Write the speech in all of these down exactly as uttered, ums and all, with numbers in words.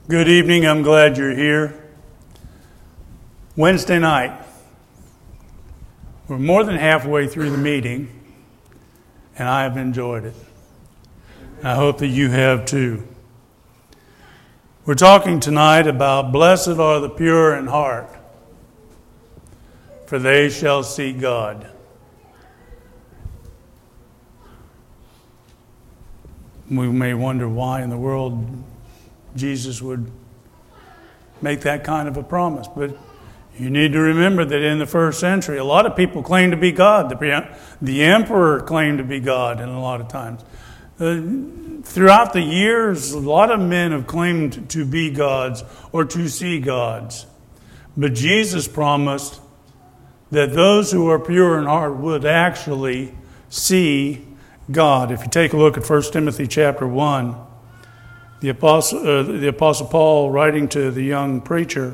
Good evening. I'm glad you're here. Wednesday night. We're more than halfway through the meeting, and I have enjoyed it. I hope that you have too. We're talking tonight about blessed are the pure in heart, for they shall see God. We may wonder why in the world Jesus would make that kind of a promise. But you need to remember that in the first century, a lot of people claimed to be God. The, the emperor claimed to be God, and a lot of times. Uh, throughout the years, a lot of men have claimed to be gods or to see gods. But Jesus promised that those who are pure in heart would actually see God. If you take a look at First Timothy chapter one, The Apostle, uh, the Apostle Paul, writing to the young preacher,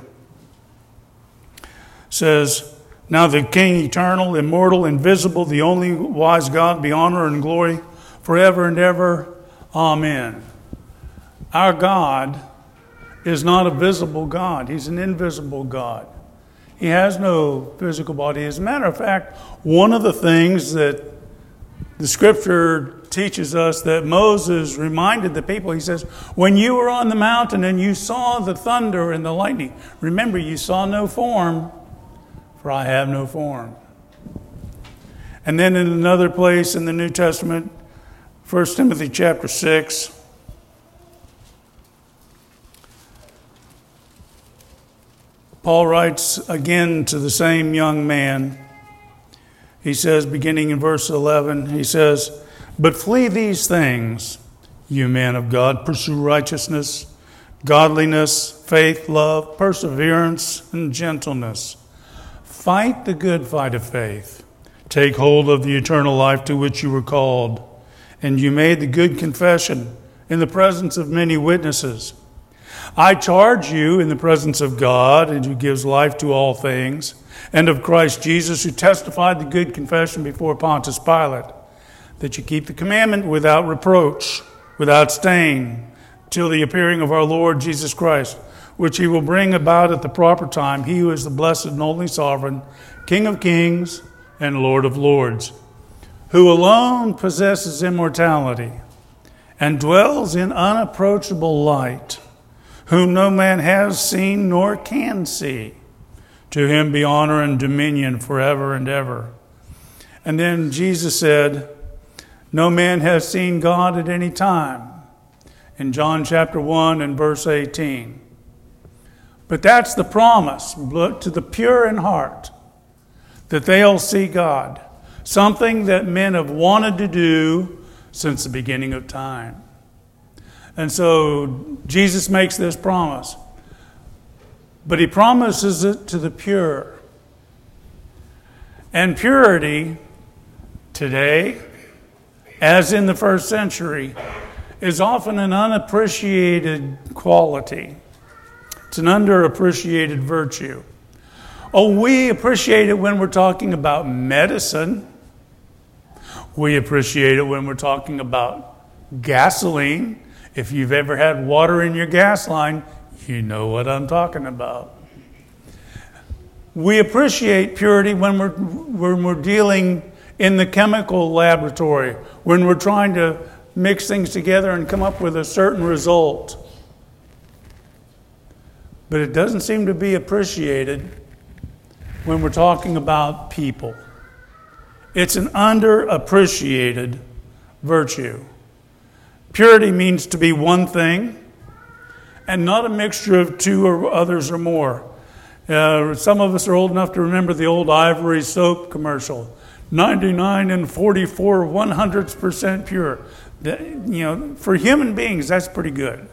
says, "Now the King, eternal, immortal, invisible, the only wise God, be honor and glory forever and ever. Amen." Our God is not a visible God. He's an invisible God. He has no physical body. As a matter of fact, one of the things that the Scripture teaches us that Moses reminded the people, he says, when you were on the mountain and you saw the thunder and the lightning, remember you saw no form, for I have no form. And then in another place in the New Testament, First Timothy chapter six, Paul writes again to the same young man. He says, beginning in verse eleven, he says, "But flee these things, you men of God. Pursue righteousness, godliness, faith, love, perseverance, and gentleness. Fight the good fight of faith. Take hold of the eternal life to which you were called, and you made the good confession in the presence of many witnesses. I charge you in the presence of God, and who gives life to all things, and of Christ Jesus, who testified the good confession before Pontius Pilate, that you keep the commandment without reproach, without stain, till the appearing of our Lord Jesus Christ, which he will bring about at the proper time, he who is the blessed and only sovereign, King of kings and Lord of lords, who alone possesses immortality and dwells in unapproachable light, whom no man has seen nor can see. To him be honor and dominion forever and ever." And then Jesus said, "No man has seen God at any time," in John chapter one and verse eighteen. But that's the promise to the pure in heart, that they'll see God, something that men have wanted to do since the beginning of time. And so Jesus makes this promise, but he promises it to the pure. And purity today, as in the first century, is often an unappreciated quality. It's an underappreciated virtue. Oh, we appreciate it when we're talking about medicine. We appreciate it when we're talking about gasoline. If you've ever had water in your gas line, you know what I'm talking about. We appreciate purity when we're, when we're dealing in the chemical laboratory, when we're trying to mix things together and come up with a certain result. But it doesn't seem to be appreciated when we're talking about people. It's an underappreciated virtue. Purity means to be one thing and not a mixture of two or others or more. Uh, some of us are old enough to remember the old Ivory soap commercial. ninety-nine and forty-four one hundredths percent pure. That, you know, for human beings, that's pretty good.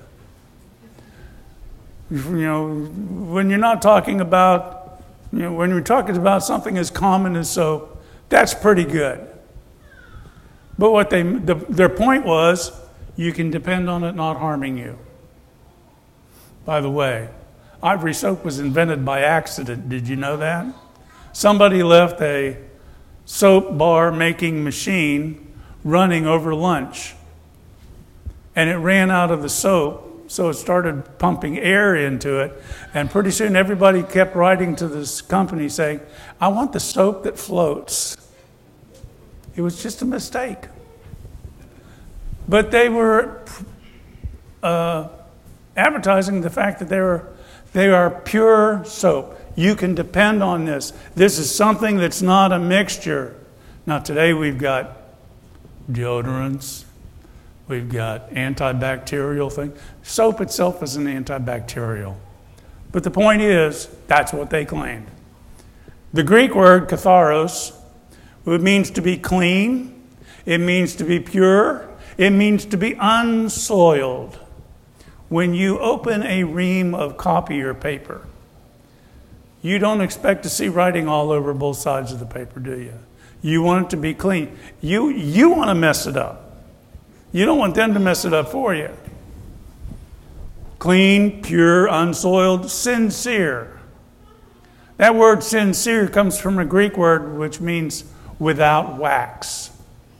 You know, when you're not talking about, you know, when you're talking about something as common as soap, that's pretty good. But what they, the, their point was, you can depend on it not harming you. By the way, Ivory soap was invented by accident. Did you know that? Somebody left a soap bar making machine running over lunch, and it ran out of the soap, So it started pumping air into it. And pretty soon everybody kept writing to this company saying, I want the soap that floats. It was just a mistake. But they were uh, advertising the fact that they were they are pure soap. You can depend on this. This is something that's not a mixture. Now today we've got deodorants. We've got antibacterial things. Soap itself is an antibacterial. But the point is, that's what they claimed. The Greek word katharos, it means to be clean. It means to be pure. It means to be unsoiled. When you open a ream of copier paper, you don't expect to see writing all over both sides of the paper, do you? You want it to be clean. You, you want to mess it up. You don't want them to mess it up for you. Clean, pure, unsoiled, sincere. That word sincere comes from a Greek word which means without wax.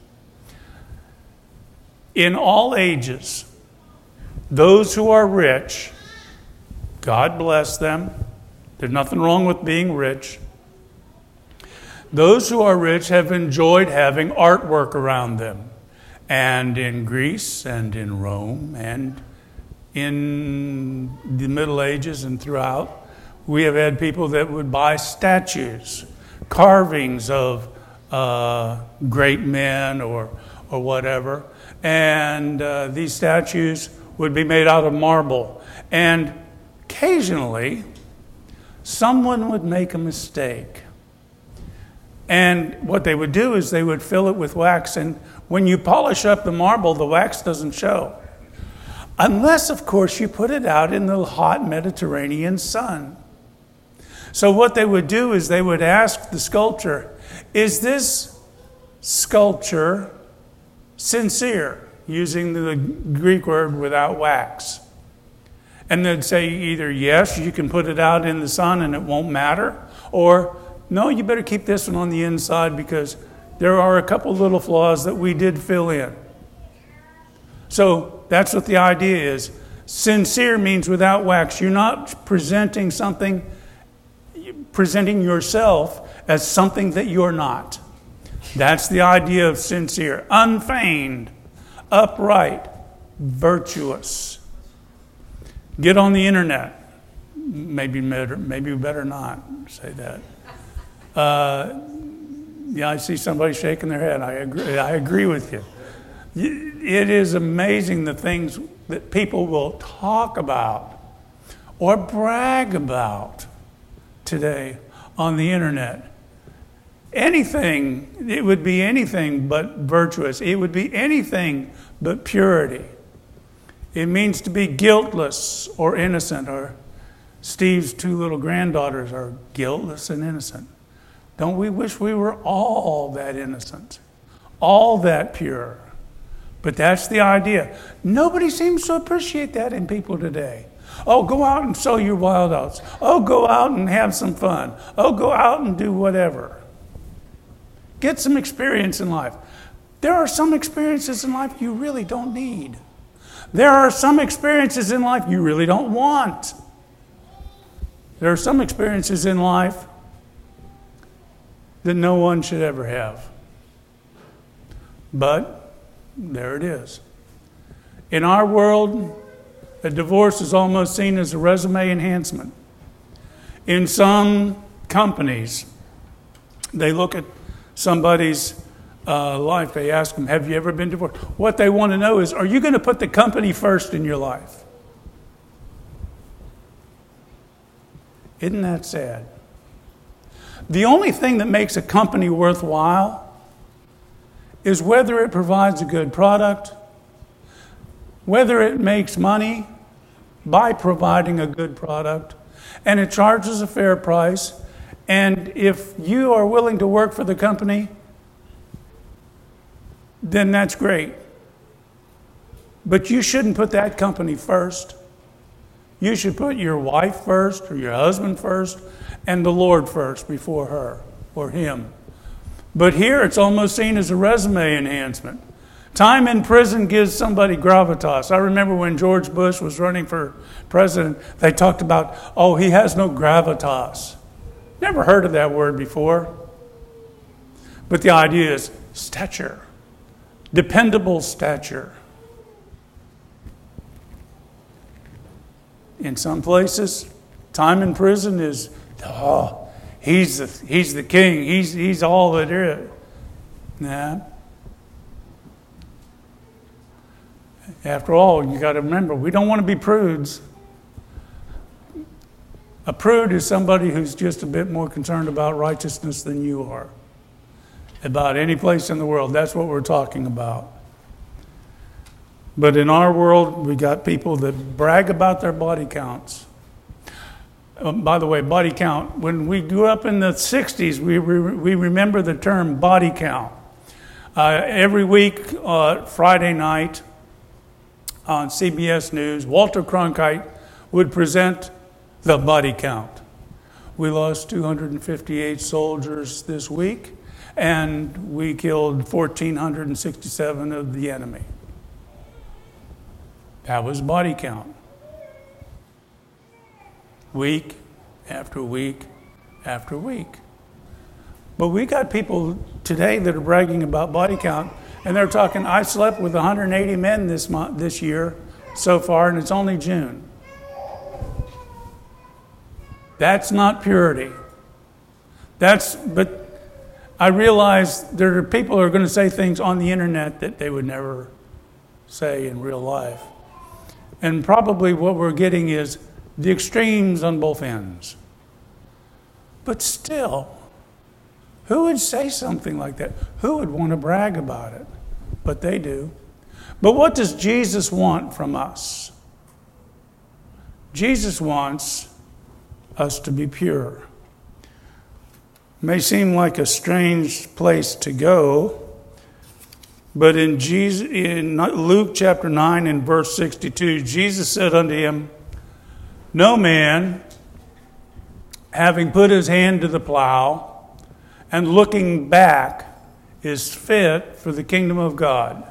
In all ages, those who are rich, God bless them. There's nothing wrong with being rich. Those who are rich have enjoyed having artwork around them. And in Greece and in Rome and in the Middle Ages and throughout, we have had people that would buy statues, carvings of uh, great men or, or whatever. And uh, these statues would be made out of marble. And occasionally, someone would make a mistake. And what they would do is they would fill it with wax, and when you polish up the marble, the wax doesn't show. Unless, of course, you put it out in the hot Mediterranean sun. So what they would do is they would ask the sculptor, is this sculpture sincere? Using the Greek word without wax. And they'd say either yes, you can put it out in the sun and it won't matter, or no, you better keep this one on the inside because there are a couple little flaws that we did fill in. So that's what the idea is. Sincere means without wax. You're not presenting something, presenting yourself as something that you're not. That's the idea of sincere. Unfeigned, upright, virtuous. Get on the internet. Maybe better, maybe better not say that. Uh, yeah, I see somebody shaking their head. I agree. I agree with you. It is amazing the things that people will talk about or brag about today on the internet. Anything, it would be anything but virtuous. It would be anything but purity. It means to be guiltless or innocent, or Steve's two little granddaughters are guiltless and innocent. Don't we wish we were all that innocent, all that pure? But that's the idea. Nobody seems to appreciate that in people today. Oh, go out and sow your wild oats. Oh, go out and have some fun. Oh, go out and do whatever. Get some experience in life. There are some experiences in life you really don't need. There are some experiences in life you really don't want. There are some experiences in life that no one should ever have. But there it is. In our world, a divorce is almost seen as a resume enhancement. In some companies, they look at somebody's uh, life, they ask them, have you ever been divorced? What they want to know is, are you going to put the company first in your life? Isn't that sad? The only thing that makes a company worthwhile is whether it provides a good product, whether it makes money by providing a good product, and it charges a fair price. And if you are willing to work for the company, then that's great. But you shouldn't put that company first. You should put your wife first, or your husband first, and the Lord first before her or him. But here it's almost seen as a resume enhancement. Time in prison gives somebody gravitas. I remember when George Bush was running for president, they talked about, oh, he has no gravitas. Never heard of that word before. But the idea is stature, dependable stature. In some places, time in prison is, oh, he's the, he's the king. He's, he's all that there is. Nah. After all, you got to remember, we don't want to be prudes. A prude is somebody who's just a bit more concerned about righteousness than you are. About any place in the world. That's what we're talking about. But in our world, we got people that brag about their body counts. Um, by the way, body count. When we grew up in the sixties, we, re- we remember the term body count. Uh, every week, uh, Friday night, on C B S News, Walter Cronkite would present the body count. We lost two hundred fifty-eight soldiers this week, and we killed one thousand four hundred sixty-seven of the enemy. That was body count. Week after week after week. But we got people today that are bragging about body count, and they're talking, I slept with one hundred eighty men this month, this year so far, and it's only June. That's not purity. That's, but I realize there are people who are going to say things on the internet that they would never say in real life. And probably what we're getting is the extremes on both ends. But still, who would say something like that? Who would want to brag about it? But they do. But what does Jesus want from us? Jesus wants us to be pure. May seem like a strange place to go, but in Jesus, in Luke chapter nine and verse sixty-two, Jesus said unto him, no man, having put his hand to the plow and looking back, is fit for the kingdom of God.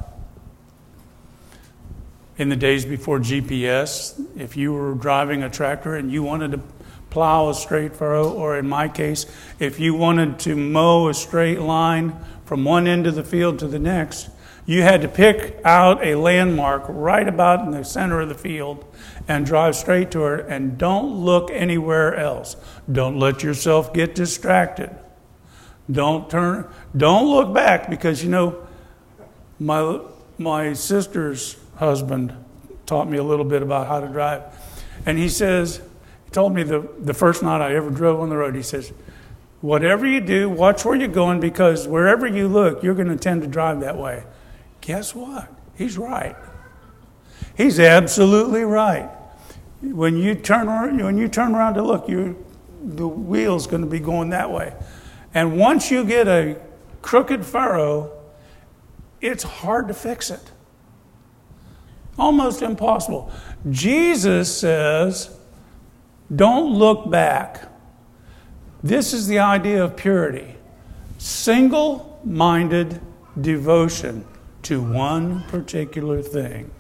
In the days before G P S, if you were driving a tractor and you wanted to plow a straight furrow, or in my case, if you wanted to mow a straight line from one end of the field to the next, you had to pick out a landmark right about in the center of the field and drive straight to it, and don't look anywhere else. Don't let yourself get distracted. Don't turn, don't look back, because you know, my my sister's husband taught me a little bit about how to drive. And he says, he told me the, the first night I ever drove on the road, he says, whatever you do, watch where you're going, because wherever you look, you're going to tend to drive that way. Guess what? He's right. He's absolutely right. When you turn around, when you turn around to look, you the wheel's going to be going that way. And once you get a crooked furrow, it's hard to fix it. Almost impossible. Jesus says, don't look back. This is the idea of purity. Single-minded devotion to one particular thing.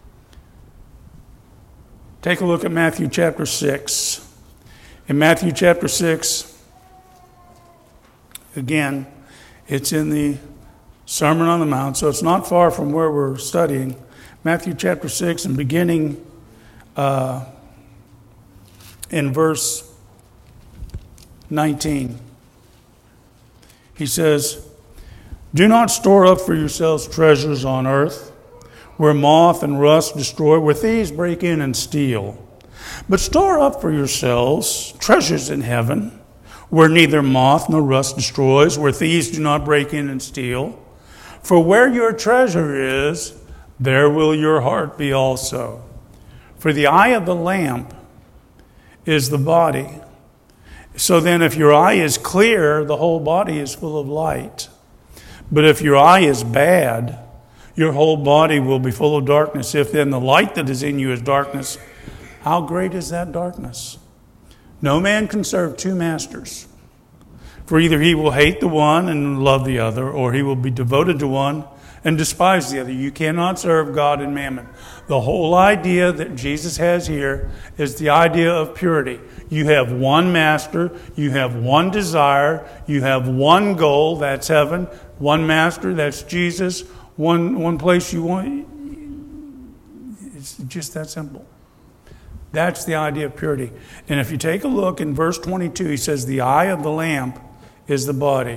Take a look at Matthew chapter six. In Matthew chapter six, again, it's in the Sermon on the Mount, so it's not far from where we're studying. Matthew chapter six, and beginning uh, in verse nineteen. He says, do not store up for yourselves treasures on earth, where moth and rust destroy, where thieves break in and steal. But store up for yourselves treasures in heaven, where neither moth nor rust destroys, where thieves do not break in and steal. For where your treasure is, there will your heart be also. For the eye of the lamp is the body. So then if your eye is clear, the whole body is full of light. But if your eye is bad, your whole body will be full of darkness. If then the light that is in you is darkness, how great is that darkness? No man can serve two masters. For either he will hate the one and love the other, or he will be devoted to one and despise the other. You cannot serve God and mammon. The whole idea that Jesus has here is the idea of purity. You have one master, you have one desire, you have one goal, that's heaven, one master, that's Jesus, one, one place you want. It's just that simple. That's the idea of purity. And if you take a look in verse twenty-two, he says, the eye of the lamp is the body.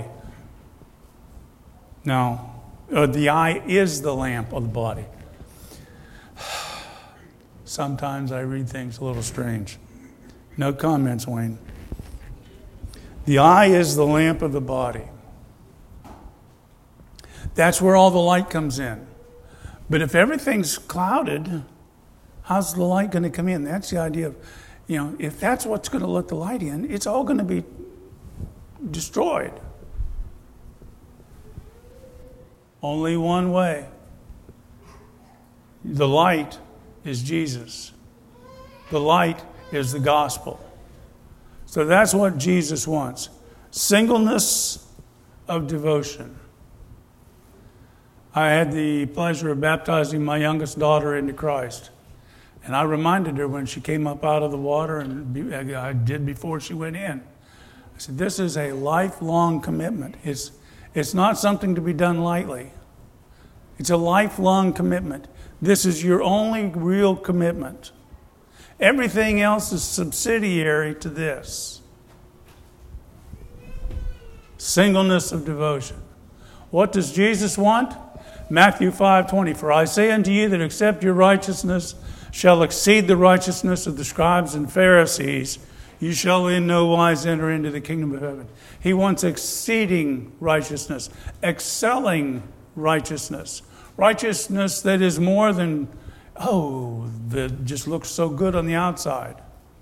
Now, uh, the eye is the lamp of the body. Sometimes I read things a little strange. No comments, Wayne. The eye is the lamp of the body. That's where all the light comes in. But if everything's clouded, how's the light going to come in? That's the idea of, you know, if that's what's going to let the light in, it's all going to be destroyed. Only one way. The light is Jesus. The light is the gospel. So that's what Jesus wants. Singleness of devotion. I had the pleasure of baptizing my youngest daughter into Christ. And I reminded her when she came up out of the water, and I did before she went in. I said, this is a lifelong commitment. It's, it's not something to be done lightly. It's a lifelong commitment. This is your only real commitment. Everything else is subsidiary to this. Singleness of devotion. What does Jesus want? Matthew five twenty. For I say unto you that except your righteousness shall exceed the righteousness of the scribes and Pharisees, you shall in no wise enter into the kingdom of heaven. He wants exceeding righteousness, excelling righteousness. Righteousness that is more than, oh, that just looks so good on the outside.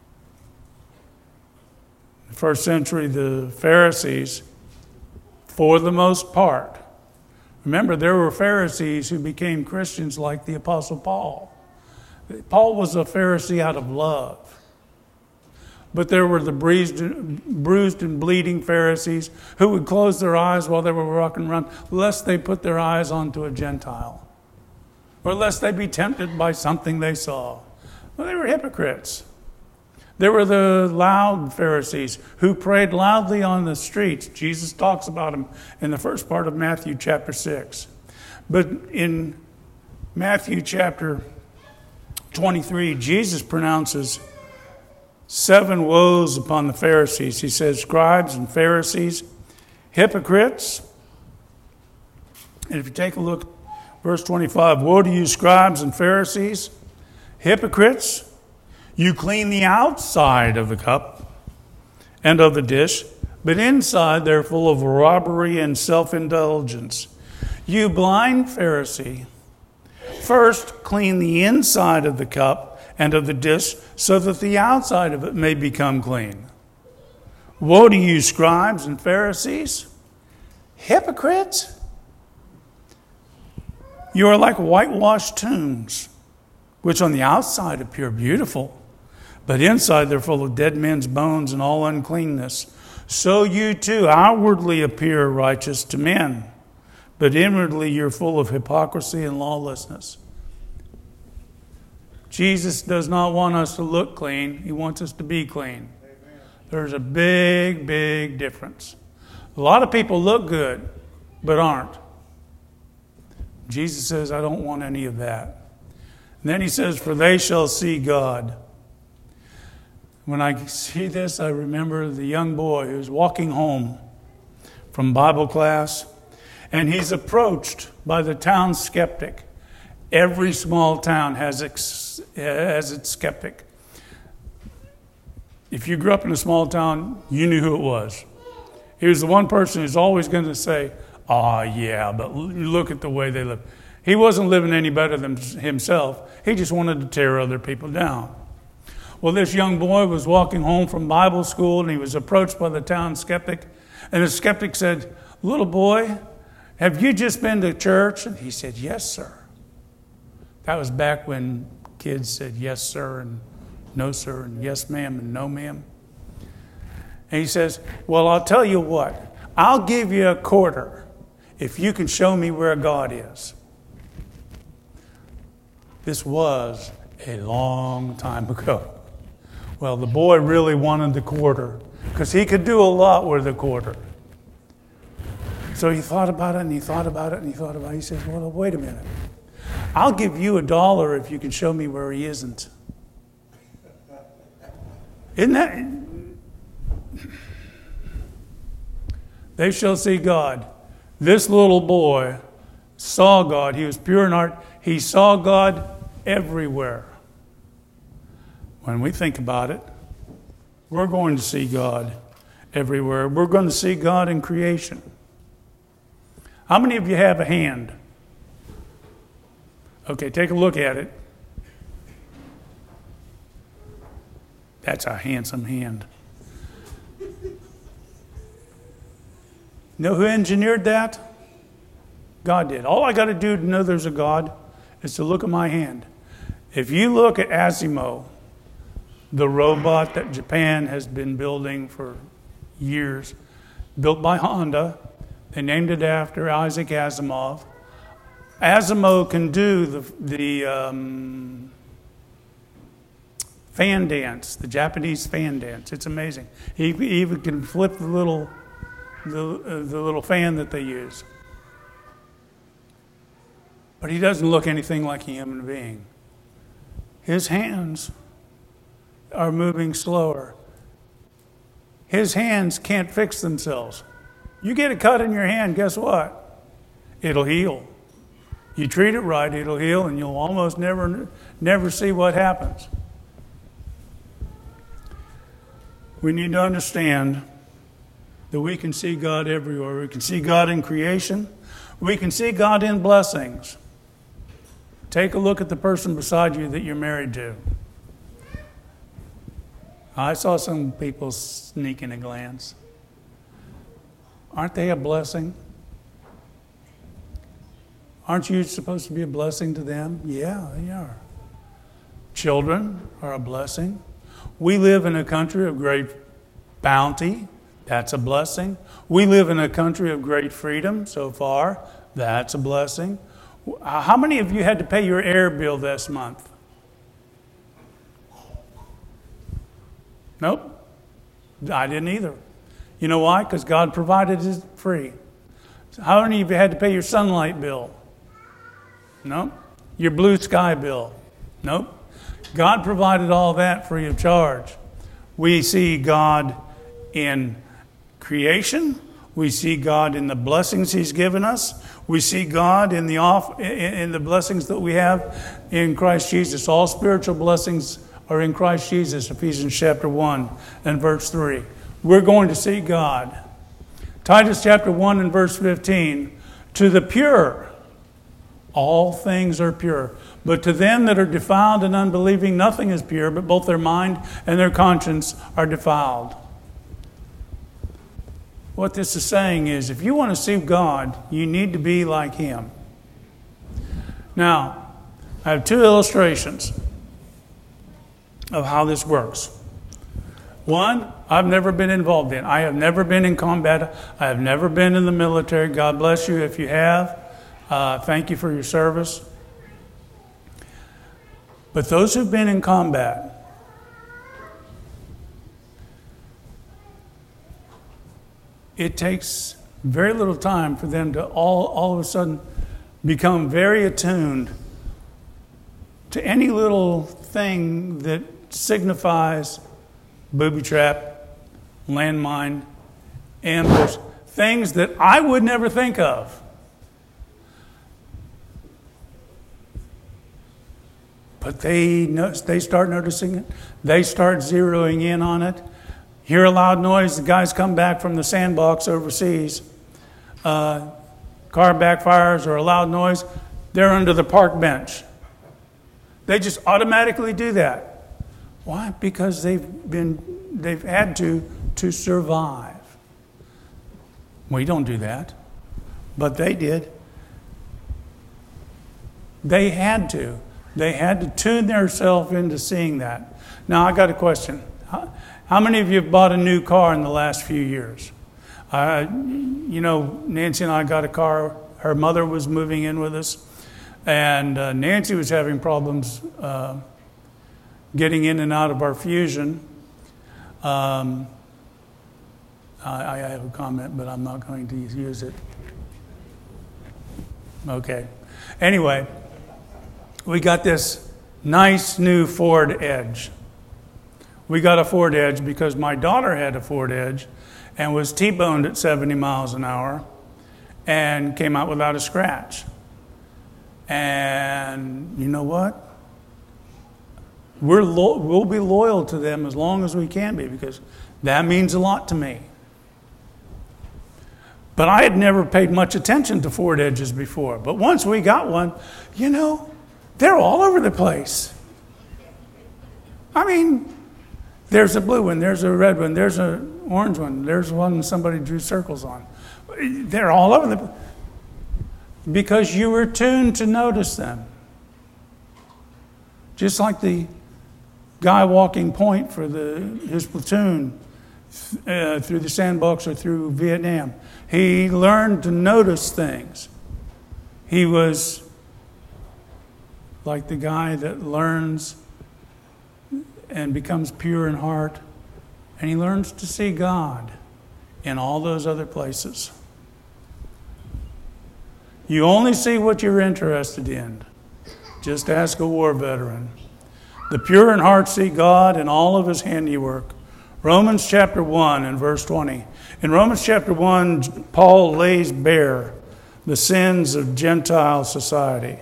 In the first century, the Pharisees, for the most part, remember, there were Pharisees who became Christians like the Apostle Paul. Paul was a Pharisee out of love. But there were the bruised, bruised and bleeding Pharisees who would close their eyes while they were walking around, lest they put their eyes onto a Gentile, or lest they be tempted by something they saw. Well, they were hypocrites. There were the loud Pharisees who prayed loudly on the streets. Jesus talks about them in the first part of Matthew chapter six. But in Matthew chapter twenty-three, Jesus pronounces seven woes upon the Pharisees. He says, scribes and Pharisees, hypocrites. And if you take a look, verse twenty-five, woe to you, scribes and Pharisees, hypocrites! You clean the outside of the cup and of the dish, but inside they're full of robbery and self-indulgence. You blind Pharisee, first clean the inside of the cup and of the dish, so that the outside of it may become clean. Woe to you, scribes and Pharisees, hypocrites! You are like whitewashed tombs, which on the outside appear beautiful, but inside they're full of dead men's bones and all uncleanness. So you too outwardly appear righteous to men, but inwardly you're full of hypocrisy and lawlessness. Jesus does not want us to look clean. He wants us to be clean. Amen. There's a big, big difference. A lot of people look good, but aren't. Jesus says, I don't want any of that. And then he says, for they shall see God. When I see this, I remember the young boy who's walking home from Bible class, and he's approached by the town skeptic. Every small town has its, has its skeptic. If you grew up in a small town, you knew who it was. He was the one person who's always going to say, oh, yeah, but look at the way they live. He wasn't living any better than himself. He just wanted to tear other people down. Well, this young boy was walking home from Bible school, and he was approached by the town skeptic. And the skeptic said, little boy, have you just been to church? And he said, yes, sir. That was back when kids said yes, sir, and no, sir, and yes, ma'am, and no, ma'am. And he says, well, I'll tell you what. I'll give you a quarter if you can show me where God is. This was a long time ago. Well, the boy really wanted the quarter because he could do a lot with a quarter. So he thought about it and he thought about it and he thought about it. He says, well, wait a minute. I'll give you a dollar if you can show me where he isn't. Isn't that? They shall see God. This little boy saw God. He was pure in heart. He saw God everywhere. When we think about it, we're going to see God everywhere. We're going to see God in creation. How many of you have a hand? Okay, take a look at it. That's a handsome hand. Know who engineered that? God did. All I got to do to know there's a God is to look at my hand. If you look at Asimo, the robot that Japan has been building for years, built by Honda, they named it after Isaac Asimov. Asimov can do the, the um, fan dance, the Japanese fan dance. It's amazing. He even can flip the little, the, uh, the little fan that they use. But he doesn't look anything like a human being. His hands are moving slower. His hands can't fix themselves. You get a cut in your hand, guess what? It'll heal. You treat it right, it'll heal, and you'll almost never, never see what happens. We need to understand that we can see God everywhere. We can see God in creation. We can see God in blessings. Take a look at the person beside you that you're married to. I saw some people sneaking a glance. Aren't they a blessing? Aren't you supposed to be a blessing to them? Yeah, they are. Children are a blessing. We live in a country of great bounty. That's a blessing. We live in a country of great freedom so far. That's a blessing. How many of you had to pay your air bill this month? Nope. I didn't either. You know why? Because God provided it free. How many of you had to pay your sunlight bill? Nope. Your blue sky bill? Nope. God provided all that free of charge. We see God in creation. We see God in the blessings He's given us. We see God in the off in the blessings that we have in Christ Jesus. All spiritual blessings are in Christ Jesus, Ephesians chapter one and verse three. We're going to see God. Titus chapter one and verse fifteen. To the pure, all things are pure. But to them that are defiled and unbelieving, nothing is pure, but both their mind and their conscience are defiled. What this is saying is, if you want to see God, you need to be like Him. Now, I have two illustrations of how this works. One, I've never been involved in. I have never been in combat. I have never been in the military. God bless you if you have. Uh, thank you for your service. But those who've been in combat, it takes very little time for them to all, all of a sudden become very attuned to any little thing that signifies booby trap, landmine, ambush, things that I would never think of. But they, they start noticing it. They start zeroing in on it. Hear a loud noise, the guys come back from the sandbox overseas. Uh, car backfires or a loud noise, they're under the park bench. They just automatically do that. Why? Because they've been, they've had to, to survive. We don't do that, but they did. They had to. They had to tune themselves into seeing that. Now, I got a question. How, how many of you have bought a new car in the last few years? Uh, you know, Nancy and I got a car. Her mother was moving in with us. And uh, Nancy was having problems uh, getting in and out of our fusion. Um, I, I have a comment, but I'm not going to use it. Okay. Anyway, we got this nice new Ford Edge. We got a Ford Edge because my daughter had a Ford Edge and was T-boned at seventy miles an hour and came out without a scratch. And you know what? We're lo- we'll be loyal to them as long as we can be, because that means a lot to me. But I had never paid much attention to Ford Edges before. But once we got one, you know, they're all over the place. I mean, there's a blue one, there's a red one, there's an orange one, there's one somebody drew circles on. They're all over the place. Because you were tuned to notice them. Just like the guy walking point for the, his platoon uh, through the sandbox or through Vietnam. He learned to notice things. He was like the guy that learns and becomes pure in heart, and he learns to see God in all those other places. You only see what you're interested in. Just ask a war veteran. The pure in heart see God in all of his handiwork. Romans chapter one and verse twenty. In Romans chapter one, Paul lays bare the sins of Gentile society.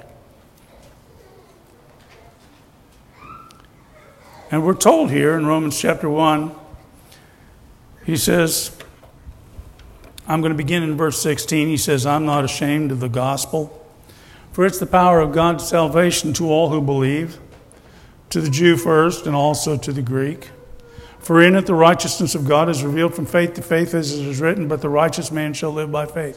And we're told here in Romans chapter one, he says, I'm going to begin in verse sixteen. He says, I'm not ashamed of the gospel, for it's the power of God's salvation to all who believe, to the Jew first and also to the Greek. For in it the righteousness of God is revealed from faith to faith, as it is written, but the righteous man shall live by faith.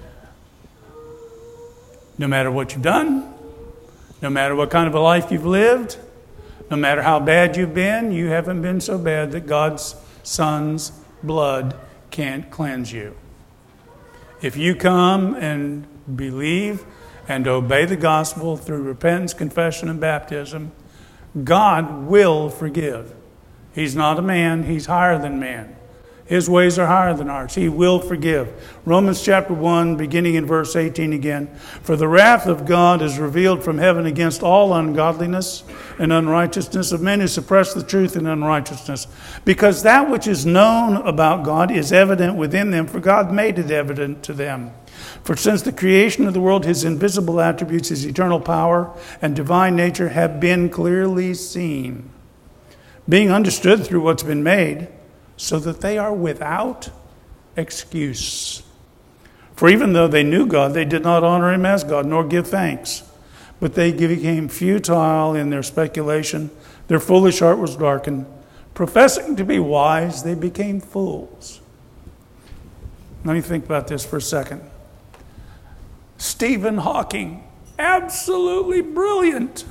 No matter what you've done, no matter what kind of a life you've lived, no matter how bad you've been, you haven't been so bad that God's Son's blood can't cleanse you. If you come and believe and obey the gospel through repentance, confession, and baptism, God will forgive. He's not a man, he's higher than man. His ways are higher than ours. He will forgive. Romans chapter one, beginning in verse eighteen again. For the wrath of God is revealed from heaven against all ungodliness and unrighteousness of men who suppress the truth in unrighteousness. Because that which is known about God is evident within them, for God made it evident to them. For since the creation of the world, his invisible attributes, his eternal power and divine nature have been clearly seen, being understood through what's been made, so that they are without excuse. For even though they knew God, they did not honor him as God, nor give thanks. But they became futile in their speculation. Their foolish heart was darkened. Professing to be wise, they became fools. Let me think about this for a second. Stephen Hawking, absolutely brilliant,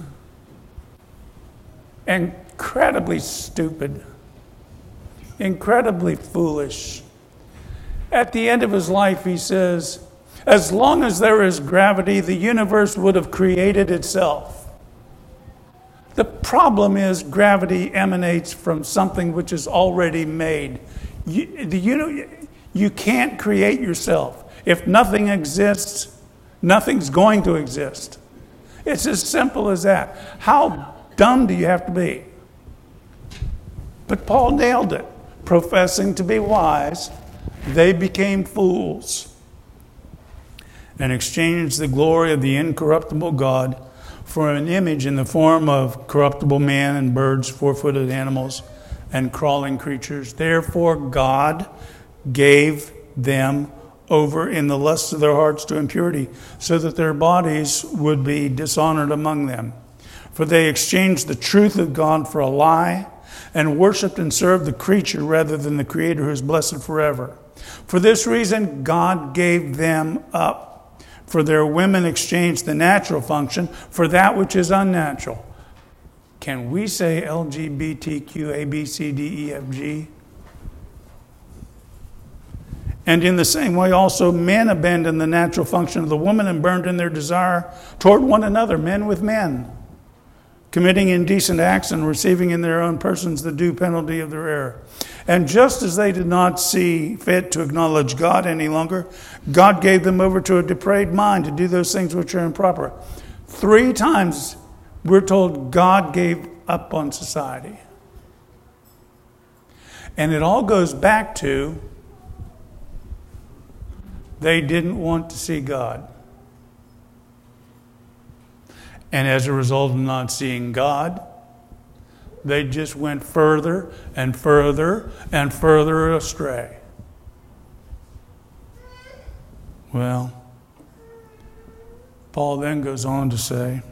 incredibly stupid, incredibly foolish. At the end of his life, he says, as long as there is gravity, the universe would have created itself. The problem is gravity emanates from something which is already made. You, the, you, know, you can't create yourself. If nothing exists, nothing's going to exist. It's as simple as that. How dumb do you have to be? But Paul nailed it. Professing to be wise, they became fools and exchanged the glory of the incorruptible God for an image in the form of corruptible man and birds, four-footed animals, and crawling creatures. Therefore God gave them over in the lusts of their hearts to impurity, so that their bodies would be dishonored among them. For they exchanged the truth of God for a lie, and worshipped and served the creature rather than the Creator, who is blessed forever. For this reason, God gave them up. For their women exchanged the natural function for that which is unnatural. Can we say L G B T Q, A, B, C, D, E, F, G? And in the same way also men abandoned the natural function of the woman and burned in their desire toward one another, men with men, committing indecent acts and receiving in their own persons the due penalty of their error. And just as they did not see fit to acknowledge God any longer, God gave them over to a depraved mind to do those things which are improper. Three times we're told God gave up on society. And it all goes back to they didn't want to see God. And as a result of not seeing God, they just went further and further and further astray. Well, Paul then goes on to say,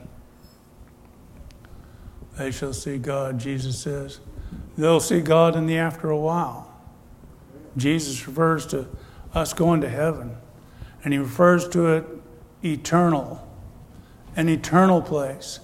they shall see God, Jesus says. They'll see God in the after a while. Jesus refers to us going to heaven, and he refers to it eternal, an eternal place.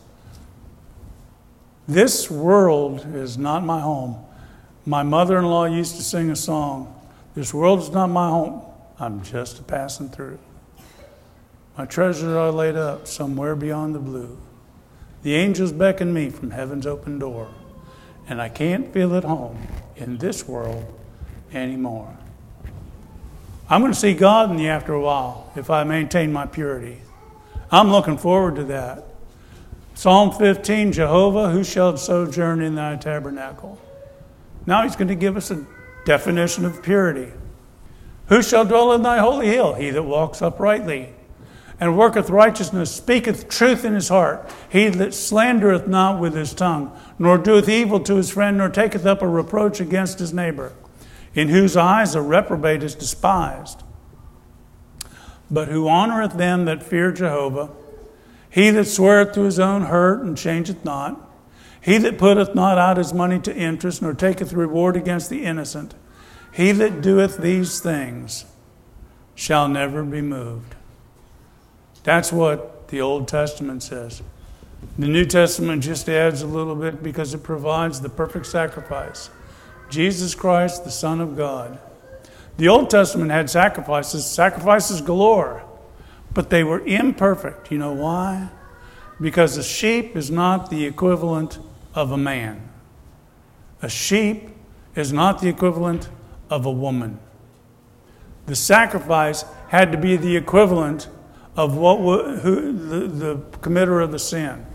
This world is not my home. My mother-in-law used to sing a song, this world is not my home, I'm just a passing through. My treasures are laid up somewhere beyond the blue. The angels beckon me from heaven's open door, and I can't feel at home in this world anymore. I'm going to see God in the after a while if I maintain my purity. I'm looking forward to that. Psalm fifteen, Jehovah, who shall sojourn in thy tabernacle? Now he's going to give us a definition of purity. Who shall dwell in thy holy hill? He that walks uprightly and worketh righteousness, speaketh truth in his heart. He that slandereth not with his tongue, nor doeth evil to his friend, nor taketh up a reproach against his neighbor, in whose eyes a reprobate is despised, but who honoreth them that fear Jehovah. He that sweareth to his own hurt and changeth not. He that putteth not out his money to interest, nor taketh reward against the innocent. He that doeth these things shall never be moved. That's what the Old Testament says. The New Testament just adds a little bit because it provides the perfect sacrifice. Jesus Christ, the Son of God. The Old Testament had sacrifices, sacrifices galore, but they were imperfect. You know why? Because a sheep is not the equivalent of a man. A sheep is not the equivalent of a woman. The sacrifice had to be the equivalent of what who, the, the committer of the sin.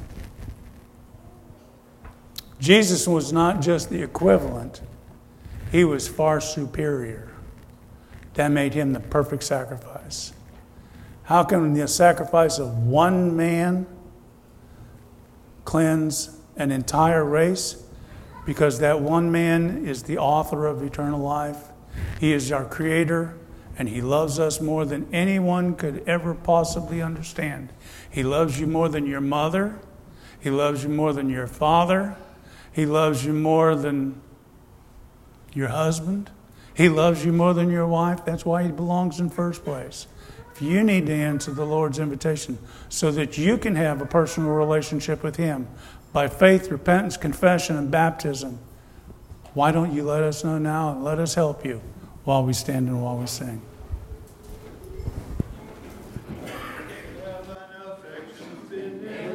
Jesus was not just the equivalent. He was far superior. That made him the perfect sacrifice. How can the sacrifice of one man cleanse an entire race? Because that one man is the author of eternal life. He is our creator, and he loves us more than anyone could ever possibly understand. He loves you more than your mother. He loves you more than your father. He loves you more than your husband. He loves you more than your wife. That's why he belongs in first place. If you need to answer the Lord's invitation so that you can have a personal relationship with him by faith, repentance, confession, and baptism, why don't you let us know now and let us help you while we stand and while we sing.